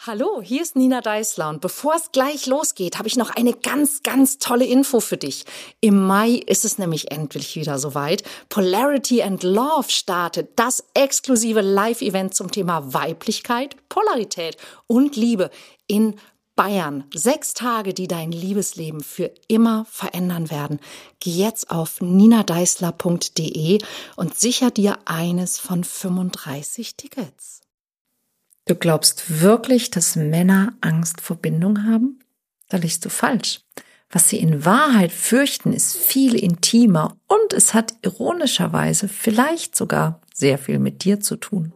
Hallo, hier ist Nina Deißler und bevor es gleich losgeht, habe ich noch eine ganz, ganz tolle Info für dich. Im Mai ist es nämlich endlich wieder soweit. Polarity and Love startet, das exklusive Live-Event zum Thema Weiblichkeit, Polarität und Liebe in Bayern. 6 Tage, die dein Liebesleben für immer verändern werden. Geh jetzt auf ninadeißler.de und sicher dir eines von 35 Tickets. Du glaubst wirklich, dass Männer Angst vor Bindung haben? Da liegst du falsch. Was sie in Wahrheit fürchten, ist viel intimer und es hat ironischerweise vielleicht sogar sehr viel mit dir zu tun.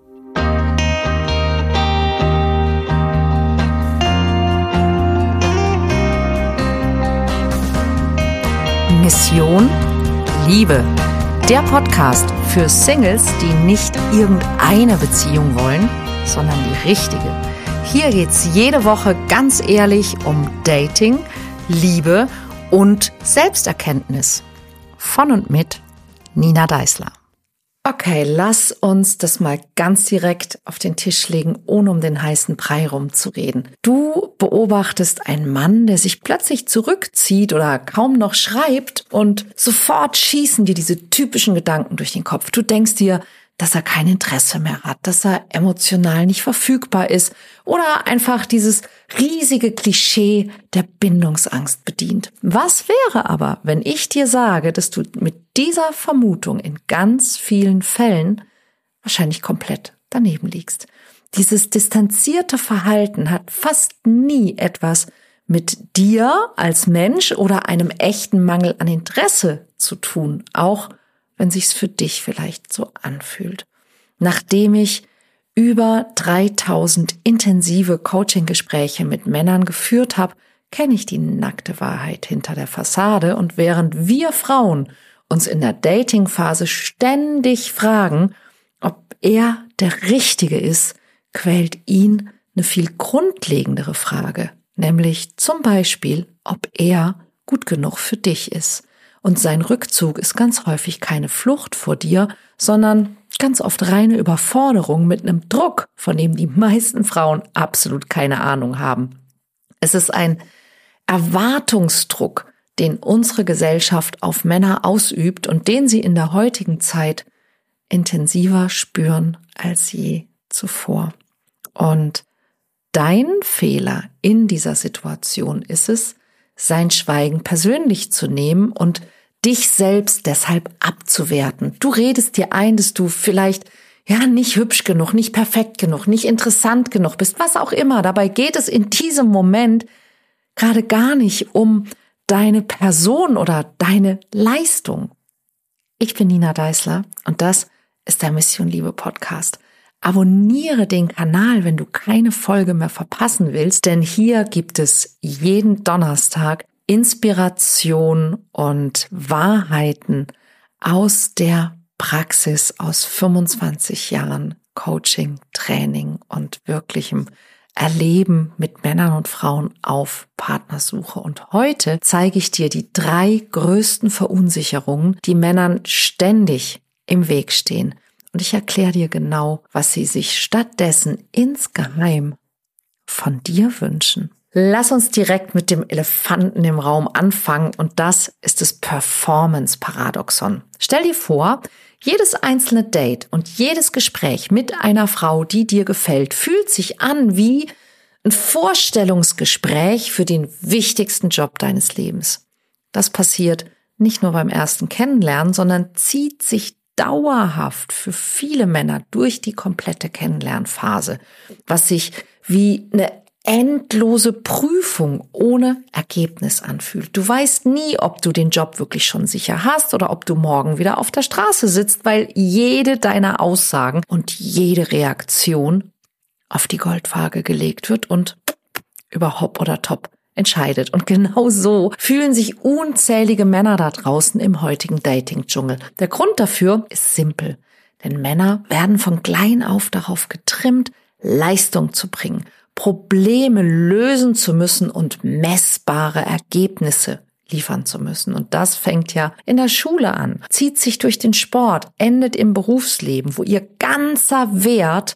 Mission Liebe. Der Podcast für Singles, die nicht irgendeine Beziehung wollen, sondern die richtige. Hier geht's jede Woche ganz ehrlich um Dating, Liebe und Selbsterkenntnis. Von und mit Nina Deißler. Okay, lass uns das mal ganz direkt auf den Tisch legen, ohne um den heißen Brei rumzureden. Du beobachtest einen Mann, der sich plötzlich zurückzieht oder kaum noch schreibt und sofort schießen dir diese typischen Gedanken durch den Kopf. Du denkst dir, dass er kein Interesse mehr hat, dass er emotional nicht verfügbar ist oder einfach dieses riesige Klischee der Bindungsangst bedient. Was wäre aber, wenn ich dir sage, dass du mit dieser Vermutung in ganz vielen Fällen wahrscheinlich komplett daneben liegst? Dieses distanzierte Verhalten hat fast nie etwas mit dir als Mensch oder einem echten Mangel an Interesse zu tun, auch wenn sich's für dich vielleicht so anfühlt. Nachdem ich über 3000 intensive Coaching-Gespräche mit Männern geführt habe, kenne ich die nackte Wahrheit hinter der Fassade. Und während wir Frauen uns in der Dating-Phase ständig fragen, ob er der Richtige ist, quält ihn eine viel grundlegendere Frage, nämlich zum Beispiel, ob er gut genug für dich ist. Und sein Rückzug ist ganz häufig keine Flucht vor dir, sondern ganz oft reine Überforderung mit einem Druck, von dem die meisten Frauen absolut keine Ahnung haben. Es ist ein Erwartungsdruck, den unsere Gesellschaft auf Männer ausübt und den sie in der heutigen Zeit intensiver spüren als je zuvor. Und dein Fehler in dieser Situation ist es, sein Schweigen persönlich zu nehmen und dich selbst deshalb abzuwerten. Du redest dir ein, dass du vielleicht nicht hübsch genug, nicht perfekt genug, nicht interessant genug bist, was auch immer. Dabei geht es in diesem Moment gerade gar nicht um deine Person oder deine Leistung. Ich bin Nina Deißler und das ist der Mission Liebe Podcast. Abonniere den Kanal, wenn du keine Folge mehr verpassen willst, denn hier gibt es jeden Donnerstag Inspiration und Wahrheiten aus der Praxis, aus 25 Jahren Coaching, Training und wirklichem Erleben mit Männern und Frauen auf Partnersuche. Und heute zeige ich dir die 3 größten Verunsicherungen, die Männern ständig im Weg stehen. Und ich erkläre dir genau, was sie sich stattdessen insgeheim von dir wünschen. Lass uns direkt mit dem Elefanten im Raum anfangen und das ist das Performance-Paradoxon. Stell dir vor, jedes einzelne Date und jedes Gespräch mit einer Frau, die dir gefällt, fühlt sich an wie ein Vorstellungsgespräch für den wichtigsten Job deines Lebens. Das passiert nicht nur beim ersten Kennenlernen, sondern zieht sich dauerhaft für viele Männer durch die komplette Kennenlernphase, was sich wie eine endlose Prüfung ohne Ergebnis anfühlt. Du weißt nie, ob du den Job wirklich schon sicher hast oder ob du morgen wieder auf der Straße sitzt, weil jede deiner Aussagen und jede Reaktion auf die Goldwaage gelegt wird und über Hop oder Top entscheidet. Und genau so fühlen sich unzählige Männer da draußen im heutigen Dating-Dschungel. Der Grund dafür ist simpel, denn Männer werden von klein auf darauf getrimmt, Leistung zu bringen, Probleme lösen zu müssen und messbare Ergebnisse liefern zu müssen. Und das fängt ja in der Schule an, zieht sich durch den Sport, endet im Berufsleben, wo ihr ganzer Wert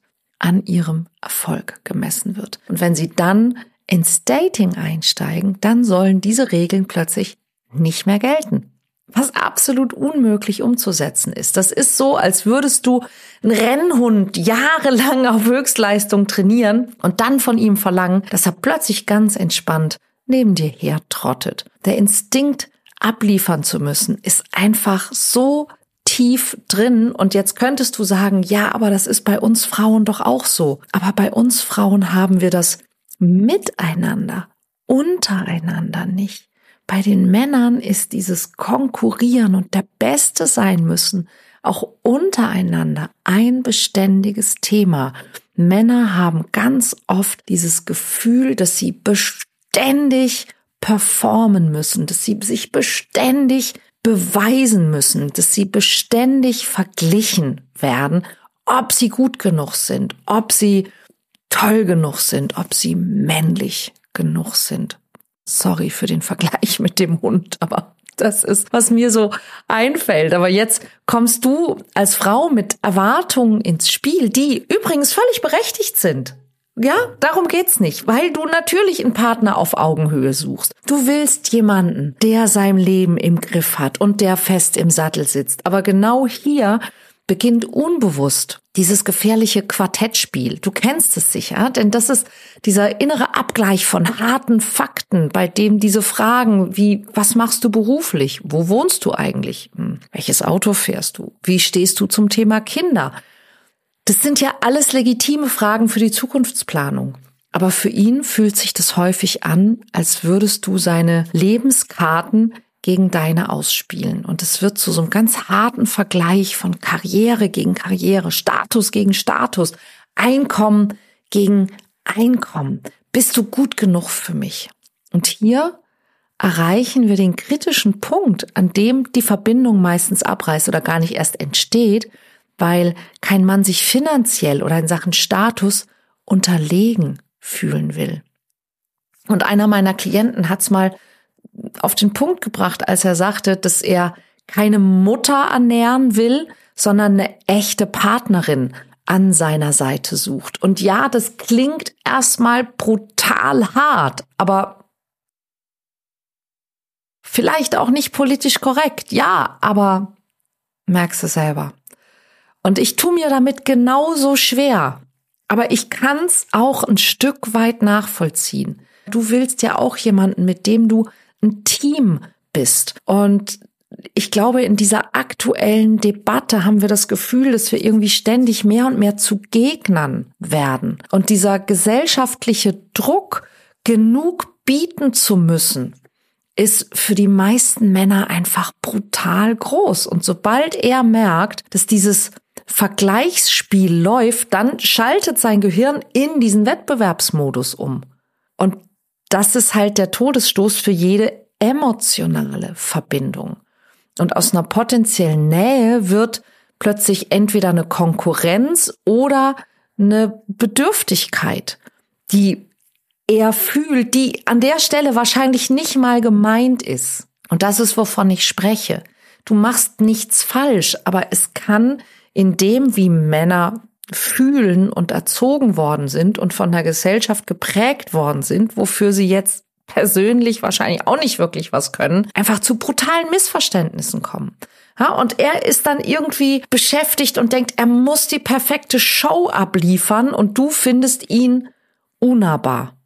an ihrem Erfolg gemessen wird. Und wenn sie dann ins Dating einsteigen, dann sollen diese Regeln plötzlich nicht mehr gelten. Was absolut unmöglich umzusetzen ist. Das ist so, als würdest du einen Rennhund jahrelang auf Höchstleistung trainieren und dann von ihm verlangen, dass er plötzlich ganz entspannt neben dir her trottet. Der Instinkt, abliefern zu müssen, ist einfach so tief drin. Und jetzt könntest du sagen, ja, aber das ist bei uns Frauen doch auch so. Aber bei uns Frauen haben wir das miteinander, untereinander nicht. Bei den Männern ist dieses Konkurrieren und der Beste sein müssen auch untereinander ein beständiges Thema. Männer haben ganz oft dieses Gefühl, dass sie beständig performen müssen, dass sie sich beständig beweisen müssen, dass sie beständig verglichen werden, ob sie gut genug sind, ob sie toll genug sind, ob sie männlich genug sind. Sorry für den Vergleich mit dem Hund, aber das ist, was mir so einfällt. Aber jetzt kommst du als Frau mit Erwartungen ins Spiel, die übrigens völlig berechtigt sind. Ja, darum geht's nicht, weil du natürlich einen Partner auf Augenhöhe suchst. Du willst jemanden, der sein Leben im Griff hat und der fest im Sattel sitzt. Aber genau hier beginnt unbewusst dieses gefährliche Quartettspiel. Du kennst es sicher, denn das ist dieser innere Abgleich von harten Fakten, bei dem diese Fragen wie, was machst du beruflich? Wo wohnst du eigentlich? Welches Auto fährst du? Wie stehst du zum Thema Kinder? Das sind ja alles legitime Fragen für die Zukunftsplanung. Aber für ihn fühlt sich das häufig an, als würdest du seine Lebenskarten gegen deine ausspielen. Und es wird zu so einem ganz harten Vergleich von Karriere gegen Karriere, Status gegen Status, Einkommen gegen Einkommen. Bist du gut genug für mich? Und hier erreichen wir den kritischen Punkt, an dem die Verbindung meistens abreißt oder gar nicht erst entsteht, weil kein Mann sich finanziell oder in Sachen Status unterlegen fühlen will. Und einer meiner Klienten hat es mal auf den Punkt gebracht, als er sagte, dass er keine Mutter ernähren will, sondern eine echte Partnerin an seiner Seite sucht. Und ja, das klingt erstmal brutal hart, aber vielleicht auch nicht politisch korrekt. Ja, aber merkst du selber. Und ich tue mir damit genauso schwer. Aber ich kann es auch ein Stück weit nachvollziehen. Du willst ja auch jemanden, mit dem du ein Team bist. Und ich glaube, in dieser aktuellen Debatte haben wir das Gefühl, dass wir irgendwie ständig mehr und mehr zu Gegnern werden. Und dieser gesellschaftliche Druck, genug bieten zu müssen, ist für die meisten Männer einfach brutal groß. Und sobald er merkt, dass dieses Vergleichsspiel läuft, dann schaltet sein Gehirn in diesen Wettbewerbsmodus um. Und das ist halt der Todesstoß für jede emotionale Verbindung. Und aus einer potenziellen Nähe wird plötzlich entweder eine Konkurrenz oder eine Bedürftigkeit, die er fühlt, die an der Stelle wahrscheinlich nicht mal gemeint ist. Und das ist, wovon ich spreche. Du machst nichts falsch, aber es kann in dem, wie Männer fühlen und erzogen worden sind und von der Gesellschaft geprägt worden sind, wofür sie jetzt persönlich wahrscheinlich auch nicht wirklich was können, einfach zu brutalen Missverständnissen kommen. Ja, und er ist dann irgendwie beschäftigt und denkt, er muss die perfekte Show abliefern und du findest ihn unnahbar,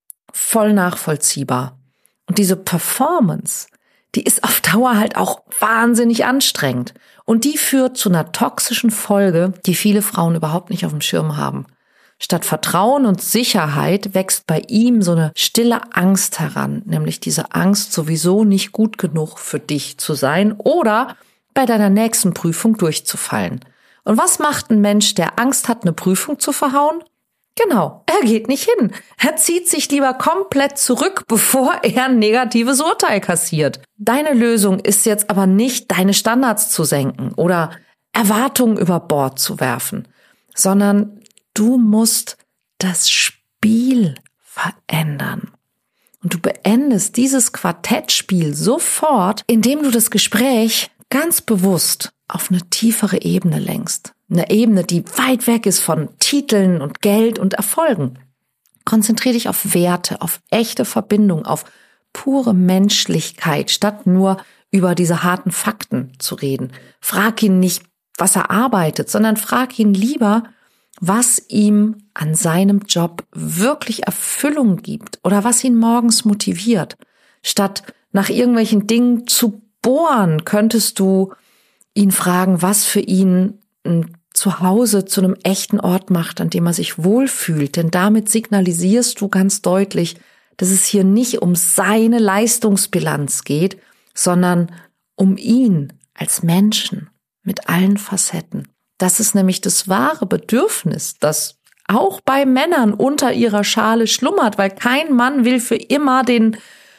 voll nachvollziehbar. Und diese Performance, die ist auf Dauer halt auch wahnsinnig anstrengend. Und die führt zu einer toxischen Folge, die viele Frauen überhaupt nicht auf dem Schirm haben. Statt Vertrauen und Sicherheit wächst bei ihm so eine stille Angst heran, nämlich diese Angst, sowieso nicht gut genug für dich zu sein oder bei deiner nächsten Prüfung durchzufallen. Und was macht ein Mensch, der Angst hat, eine Prüfung zu verhauen? Genau, er geht nicht hin. Er zieht sich lieber komplett zurück, bevor er ein negatives Urteil kassiert. Deine Lösung ist jetzt aber nicht, deine Standards zu senken oder Erwartungen über Bord zu werfen, sondern du musst das Spiel verändern. Und du beendest dieses Quartettspiel sofort, indem du das Gespräch ganz bewusst auf eine tiefere Ebene lenkst. eine Ebene, die weit weg ist von Titeln und Geld und Erfolgen. Konzentriere dich auf Werte, auf echte Verbindung, auf pure Menschlichkeit, statt nur über diese harten Fakten zu reden. Frag ihn nicht, was er arbeitet, sondern frag ihn lieber, was ihm an seinem Job wirklich Erfüllung gibt oder was ihn morgens motiviert. Statt nach irgendwelchen Dingen zu bohren, könntest du ihn fragen, was für ihn ein Zuhause zu einem echten Ort macht, an dem er sich wohlfühlt. Denn damit signalisierst du ganz deutlich, dass es hier nicht um seine Leistungsbilanz geht, sondern um ihn als Menschen mit allen Facetten. Das ist nämlich das wahre Bedürfnis, das auch bei Männern unter ihrer Schale schlummert, weil kein Mann will für immer den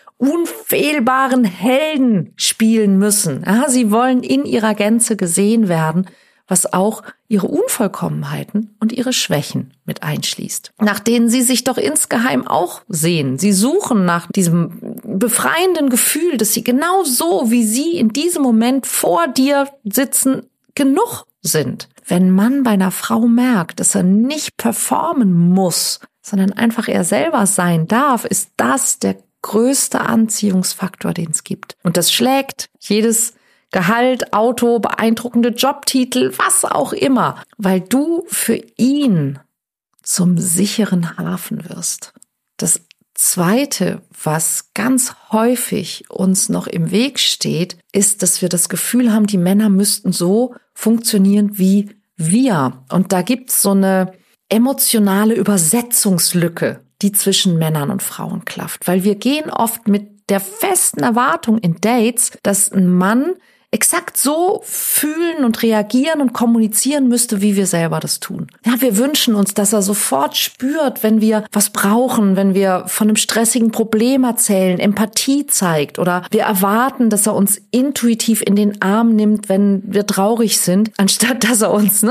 unfehlbaren Helden spielen müssen. Ja, sie wollen in ihrer Gänze gesehen werden, was auch ihre Unvollkommenheiten und ihre Schwächen mit einschließt, nach denen sie sich doch insgeheim auch sehen. Sie suchen nach diesem befreienden Gefühl, dass sie genau so, wie sie in diesem Moment vor dir sitzen, genug sind. Wenn ein Mann bei einer Frau merkt, dass er nicht performen muss, sondern einfach er selber sein darf, ist das der größte Anziehungsfaktor, den es gibt. Und das schlägt jedes Gehalt, Auto, beeindruckende Jobtitel, was auch immer, weil du für ihn zum sicheren Hafen wirst. Das Zweite, was ganz häufig uns noch im Weg steht, ist, dass wir das Gefühl haben, die Männer müssten so funktionieren wie wir. Und da gibt's so eine emotionale Übersetzungslücke, die zwischen Männern und Frauen klafft. Weil wir gehen oft mit der festen Erwartung in Dates, dass ein Mann exakt so fühlen und reagieren und kommunizieren müsste, wie wir selber das tun. Ja, wir wünschen uns, dass er sofort spürt, wenn wir was brauchen, wenn wir von einem stressigen Problem erzählen, Empathie zeigt, oder wir erwarten, dass er uns intuitiv in den Arm nimmt, wenn wir traurig sind, anstatt dass er uns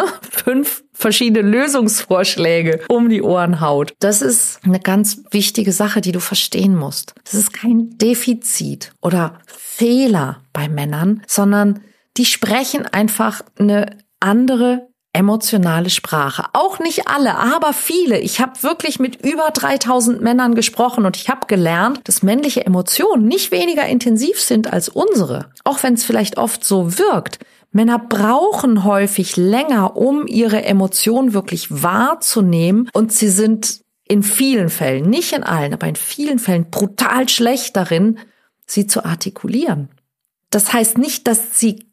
5 verschiedene Lösungsvorschläge um die Ohren haut. Das ist eine ganz wichtige Sache, die du verstehen musst. Das ist kein Defizit oder Fehler bei Männern, sondern die sprechen einfach eine andere emotionale Sprache. Auch nicht alle, aber viele. Ich habe wirklich mit über 3000 Männern gesprochen und ich habe gelernt, dass männliche Emotionen nicht weniger intensiv sind als unsere. Auch wenn es vielleicht oft so wirkt. Männer brauchen häufig länger, um ihre Emotionen wirklich wahrzunehmen, und sie sind in vielen Fällen, nicht in allen, aber in vielen Fällen brutal schlecht darin, sie zu artikulieren. Das heißt nicht, dass sie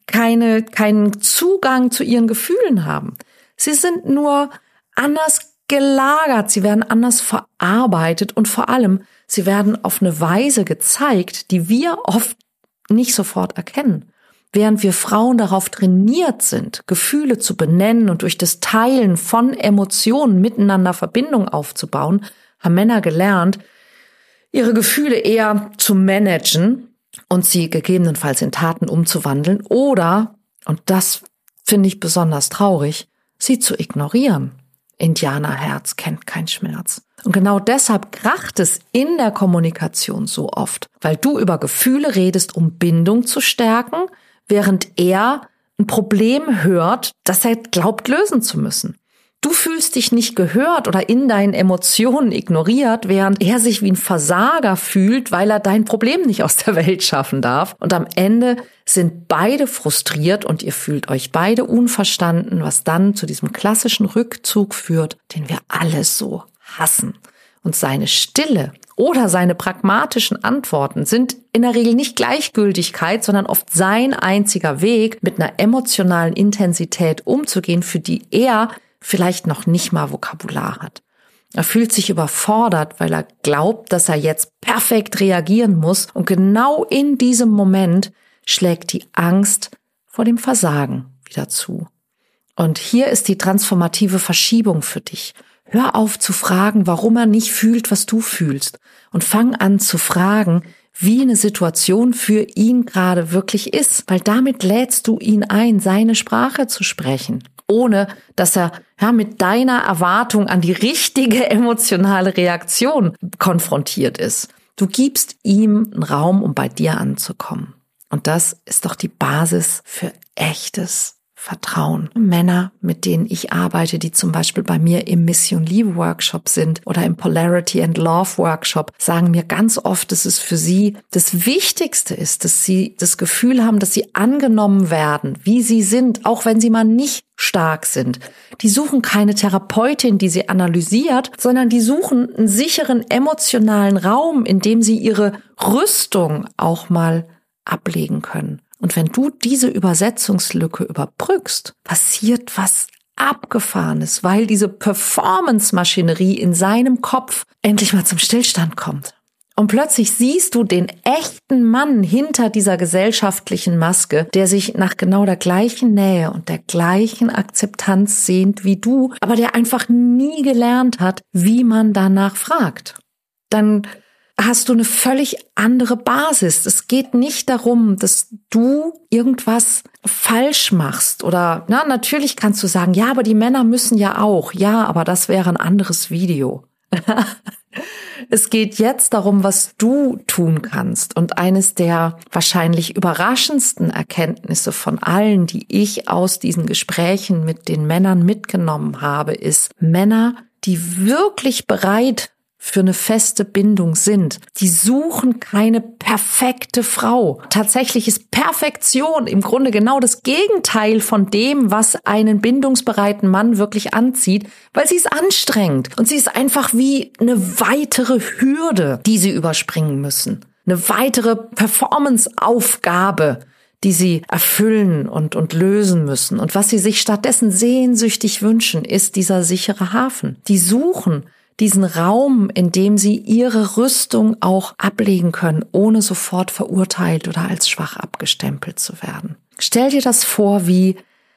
keinen Zugang zu ihren Gefühlen haben. Sie sind nur anders gelagert, sie werden anders verarbeitet und vor allem, sie werden auf eine Weise gezeigt, die wir oft nicht sofort erkennen. Während wir Frauen darauf trainiert sind, Gefühle zu benennen und durch das Teilen von Emotionen miteinander Verbindung aufzubauen, haben Männer gelernt, ihre Gefühle eher zu managen und sie gegebenenfalls in Taten umzuwandeln oder, und das finde ich besonders traurig, sie zu ignorieren. Indianerherz kennt keinen Schmerz. Und genau deshalb kracht es in der Kommunikation so oft, weil du über Gefühle redest, um Bindung zu stärken, während er ein Problem hört, das er glaubt lösen zu müssen. Du fühlst dich nicht gehört oder in deinen Emotionen ignoriert, während er sich wie ein Versager fühlt, weil er dein Problem nicht aus der Welt schaffen darf. Und am Ende sind beide frustriert und ihr fühlt euch beide unverstanden, was dann zu diesem klassischen Rückzug führt, den wir alle so hassen. Und seine Stille oder seine pragmatischen Antworten sind in der Regel nicht Gleichgültigkeit, sondern oft sein einziger Weg, mit einer emotionalen Intensität umzugehen, für die er vielleicht noch nicht mal Vokabular hat. Er fühlt sich überfordert, weil er glaubt, dass er jetzt perfekt reagieren muss. Und genau in diesem Moment schlägt die Angst vor dem Versagen wieder zu. Und hier ist die transformative Verschiebung für dich. Hör auf zu fragen, warum er nicht fühlt, was du fühlst. Und fang an zu fragen, wie eine Situation für ihn gerade wirklich ist. Weil damit lädst du ihn ein, seine Sprache zu sprechen, ohne dass er mit deiner Erwartung an die richtige emotionale Reaktion konfrontiert ist. Du gibst ihm einen Raum, um bei dir anzukommen. Und das ist doch die Basis für echtes Vertrauen. Männer, mit denen ich arbeite, die zum Beispiel bei mir im Mission Liebe Workshop sind oder im Polarity and Love Workshop, sagen mir ganz oft, dass es für sie das Wichtigste ist, dass sie das Gefühl haben, dass sie angenommen werden, wie sie sind, auch wenn sie mal nicht stark sind. Die suchen keine Therapeutin, die sie analysiert, sondern die suchen einen sicheren emotionalen Raum, in dem sie ihre Rüstung auch mal ablegen können. Und wenn du diese Übersetzungslücke überbrückst, passiert was Abgefahrenes, weil diese Performance-Maschinerie in seinem Kopf endlich mal zum Stillstand kommt. Und plötzlich siehst du den echten Mann hinter dieser gesellschaftlichen Maske, der sich nach genau der gleichen Nähe und der gleichen Akzeptanz sehnt wie du, aber der einfach nie gelernt hat, wie man danach fragt. Dann hast du eine völlig andere Basis. Es geht nicht darum, dass du irgendwas falsch machst oder, na, natürlich kannst du sagen, ja, aber die Männer müssen ja auch. Ja, aber das wäre ein anderes Video. Es geht jetzt darum, was du tun kannst. Und eines der wahrscheinlich überraschendsten Erkenntnisse von allen, die ich aus diesen Gesprächen mit den Männern mitgenommen habe, ist, Männer, die wirklich bereit für eine feste Bindung sind, die suchen keine perfekte Frau. Tatsächlich ist Perfektion im Grunde genau das Gegenteil von dem, was einen bindungsbereiten Mann wirklich anzieht, weil sie ist anstrengend und sie ist einfach wie eine weitere Hürde, die sie überspringen müssen. Eine weitere Performance-Aufgabe, die sie erfüllen und lösen müssen. Und was sie sich stattdessen sehnsüchtig wünschen, ist dieser sichere Hafen. Die suchen diesen Raum, in dem sie ihre Rüstung auch ablegen können, ohne sofort verurteilt oder als schwach abgestempelt zu werden. Stell dir das vor wie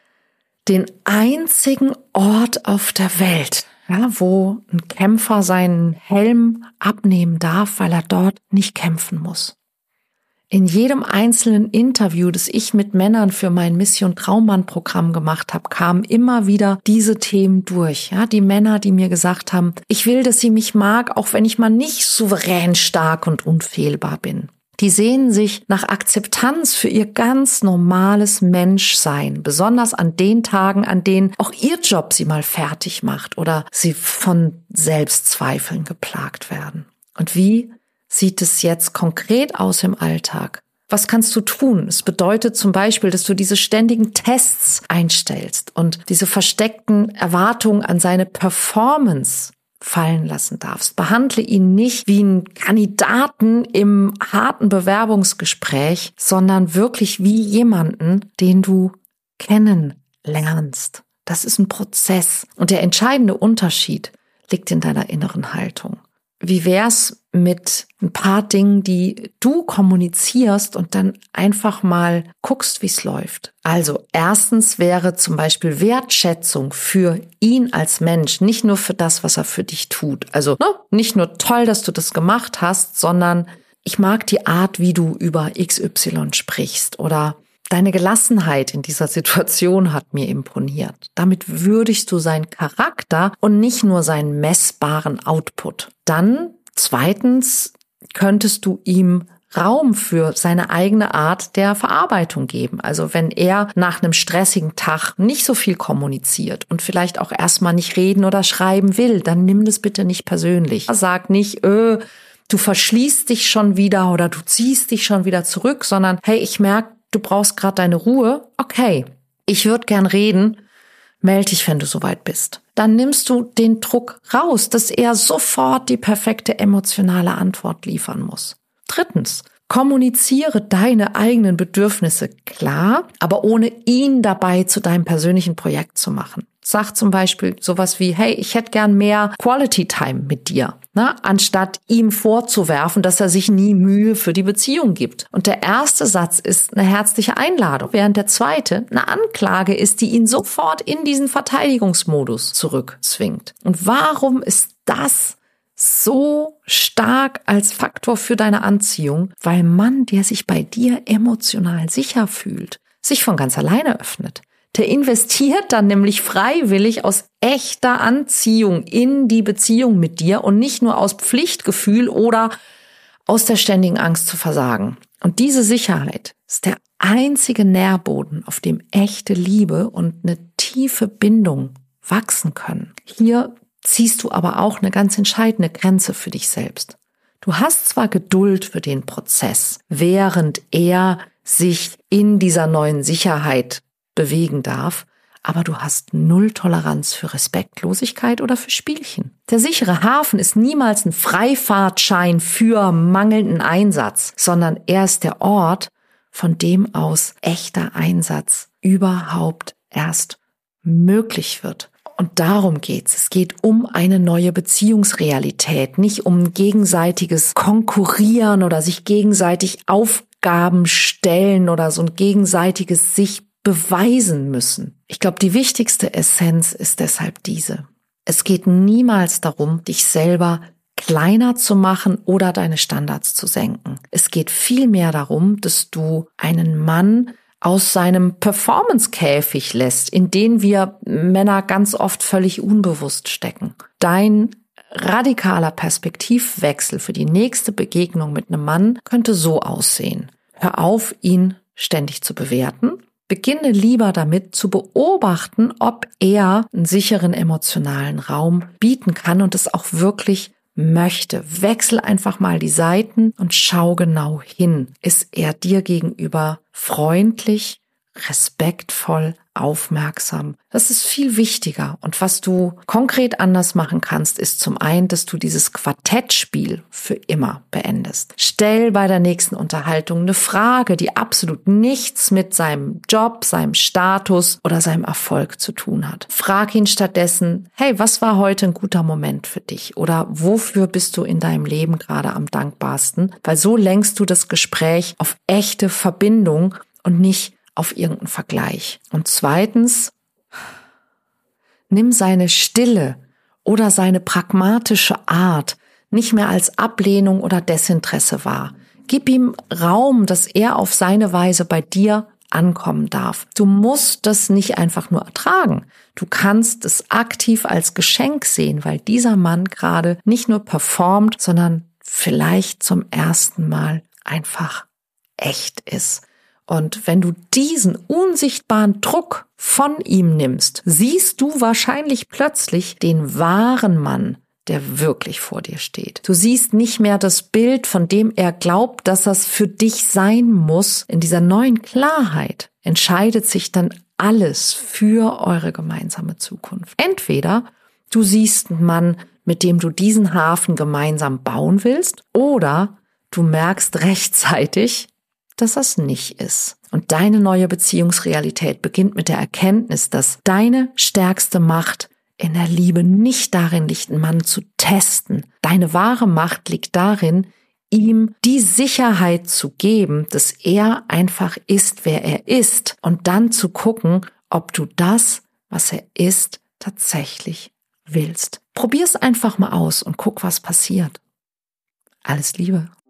den einzigen Ort auf der Welt, ja, wo ein Kämpfer seinen Helm abnehmen darf, weil er dort nicht kämpfen muss. In jedem einzelnen Interview, das ich mit Männern für mein Mission Traummann-Programm gemacht habe, kamen immer wieder diese Themen durch. Ja, die Männer, die mir gesagt haben, ich will, dass sie mich mag, auch wenn ich mal nicht souverän stark und unfehlbar bin. Die sehnen sich nach Akzeptanz für ihr ganz normales Menschsein, besonders an den Tagen, an denen auch ihr Job sie mal fertig macht oder sie von Selbstzweifeln geplagt werden. Und wie sieht es jetzt konkret aus im Alltag? Was kannst du tun? Es bedeutet zum Beispiel, dass du diese ständigen Tests einstellst und diese versteckten Erwartungen an seine Performance fallen lassen darfst. Behandle ihn nicht wie einen Kandidaten im harten Bewerbungsgespräch, sondern wirklich wie jemanden, den du kennenlernst. Das ist ein Prozess. Und der entscheidende Unterschied liegt in deiner inneren Haltung. Wie wär's mit ein paar Dingen, die du kommunizierst und dann einfach mal guckst, wie es läuft? Also erstens wäre zum Beispiel Wertschätzung für ihn als Mensch, nicht nur für das, was er für dich tut. Also nicht nur toll, dass du das gemacht hast, sondern ich mag die Art, wie du über XY sprichst oder deine Gelassenheit in dieser Situation hat mir imponiert. Damit würdigst du seinen Charakter und nicht nur seinen messbaren Output. Dann, zweitens, könntest du ihm Raum für seine eigene Art der Verarbeitung geben. Also wenn er nach einem stressigen Tag nicht so viel kommuniziert und vielleicht auch erstmal nicht reden oder schreiben will, dann nimm das bitte nicht persönlich. Sag nicht, du verschließt dich schon wieder oder du ziehst dich schon wieder zurück, sondern hey, ich merke, du brauchst gerade deine Ruhe. Okay, ich würde gern reden. Meld dich, wenn du soweit bist. Dann nimmst du den Druck raus, dass er sofort die perfekte emotionale Antwort liefern muss. Drittens, kommuniziere deine eigenen Bedürfnisse klar, aber ohne ihn dabei zu deinem persönlichen Projekt zu machen. Sag zum Beispiel sowas wie, hey, ich hätte gern mehr Quality Time mit dir, anstatt ihm vorzuwerfen, dass er sich nie Mühe für die Beziehung gibt. Und der erste Satz ist eine herzliche Einladung, während der zweite eine Anklage ist, die ihn sofort in diesen Verteidigungsmodus zurückzwingt. Und warum ist das so stark als Faktor für deine Anziehung? Weil ein Mann, der sich bei dir emotional sicher fühlt, sich von ganz alleine öffnet. Der investiert dann nämlich freiwillig aus echter Anziehung in die Beziehung mit dir und nicht nur aus Pflichtgefühl oder aus der ständigen Angst zu versagen. Und diese Sicherheit ist der einzige Nährboden, auf dem echte Liebe und eine tiefe Bindung wachsen können. Hier ziehst du aber auch eine ganz entscheidende Grenze für dich selbst. Du hast zwar Geduld für den Prozess, während er sich in dieser neuen Sicherheit bewegen darf, aber du hast null Toleranz für Respektlosigkeit oder für Spielchen. Der sichere Hafen ist niemals ein Freifahrtschein für mangelnden Einsatz, sondern er ist der Ort, von dem aus echter Einsatz überhaupt erst möglich wird. Und darum geht's. Es geht um eine neue Beziehungsrealität, nicht um gegenseitiges Konkurrieren oder sich gegenseitig Aufgaben stellen oder so ein gegenseitiges sich beweisen müssen. Ich glaube, die wichtigste Essenz ist deshalb diese. Es geht niemals darum, dich selber kleiner zu machen oder deine Standards zu senken. Es geht vielmehr darum, dass du einen Mann aus seinem Performance-Käfig lässt, in den wir Männer ganz oft völlig unbewusst stecken. Dein radikaler Perspektivwechsel für die nächste Begegnung mit einem Mann könnte so aussehen. Hör auf, ihn ständig zu bewerten. Beginne lieber damit zu beobachten, ob er einen sicheren emotionalen Raum bieten kann und es auch wirklich möchte. Wechsel einfach mal die Seiten und schau genau hin. Ist er dir gegenüber freundlich, respektvoll, aufmerksam? Das ist viel wichtiger. Und was du konkret anders machen kannst, ist zum einen, dass du dieses Quartettspiel für immer beendest. Stell bei der nächsten Unterhaltung eine Frage, die absolut nichts mit seinem Job, seinem Status oder seinem Erfolg zu tun hat. Frag ihn stattdessen, hey, was war heute ein guter Moment für dich? Oder wofür bist du in deinem Leben gerade am dankbarsten? Weil so lenkst du das Gespräch auf echte Verbindung und nicht auf irgendeinen Vergleich. Und zweitens, nimm seine Stille oder seine pragmatische Art nicht mehr als Ablehnung oder Desinteresse wahr. Gib ihm Raum, dass er auf seine Weise bei dir ankommen darf. Du musst das nicht einfach nur ertragen. Du kannst es aktiv als Geschenk sehen, weil dieser Mann gerade nicht nur performt, sondern vielleicht zum ersten Mal einfach echt ist. Und wenn du diesen unsichtbaren Druck von ihm nimmst, siehst du wahrscheinlich plötzlich den wahren Mann, der wirklich vor dir steht. Du siehst nicht mehr das Bild, von dem er glaubt, dass das für dich sein muss. In dieser neuen Klarheit entscheidet sich dann alles für eure gemeinsame Zukunft. Entweder du siehst einen Mann, mit dem du diesen Hafen gemeinsam bauen willst, oder du merkst rechtzeitig, dass das nicht ist. Und deine neue Beziehungsrealität beginnt mit der Erkenntnis, dass deine stärkste Macht in der Liebe nicht darin liegt, einen Mann zu testen. Deine wahre Macht liegt darin, ihm die Sicherheit zu geben, dass er einfach ist, wer er ist, und dann zu gucken, ob du das, was er ist, tatsächlich willst. Probier's einfach mal aus und guck, was passiert. Alles Liebe.